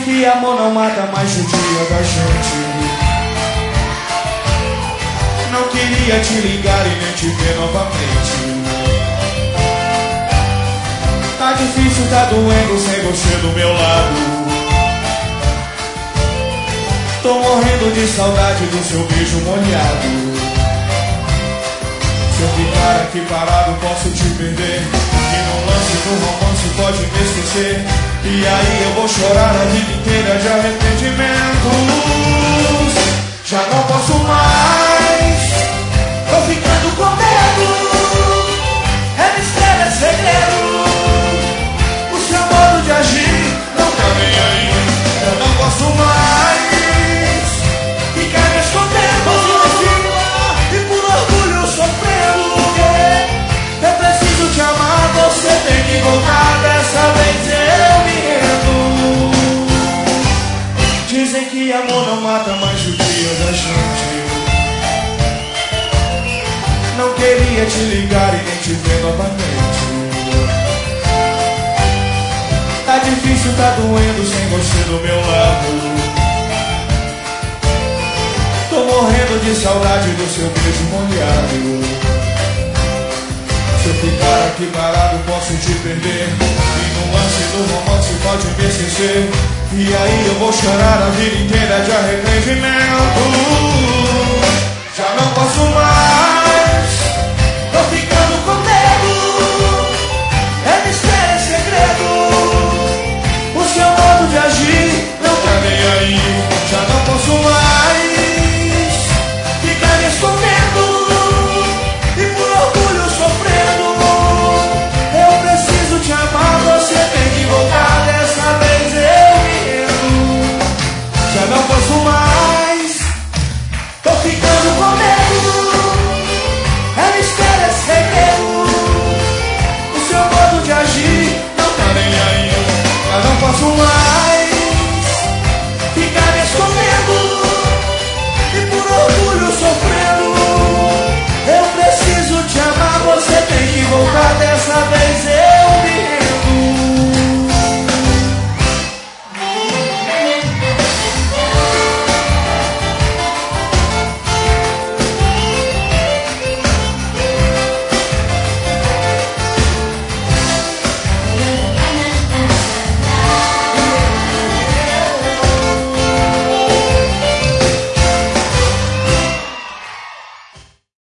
que amor não mata mais o dia da gente. Não queria te ligar e nem te ver novamente. Tá difícil, tá doendo sem você do meu lado. Tô morrendo de saudade do seu beijo molhado. Se eu ficar aqui parado posso te perder, e no lance do romance pode me esquecer. E aí eu vou chorar a vida inteira de arrependimentos. Já não posso mais, tô ficando com medo. É mistério, é segredo. O seu modo de agir não tá nem aí. Eu não posso mais ficar me escondendo e por orgulho sofrendo. Eu preciso te amar, você tem que voltar. Dessa vez eu me rendo. Dizem que amor não mata mais o dia da gente. Não queria te ligar e nem te ver novamente. Tá difícil, tá doendo sem você do meu lado. Tô morrendo de saudade do seu beijo molhado. Se eu ficar aqui parado posso te perder, e no lance do romance pode me esquecer. E aí eu vou chorar a vida inteira de arrependimento. Já não posso mais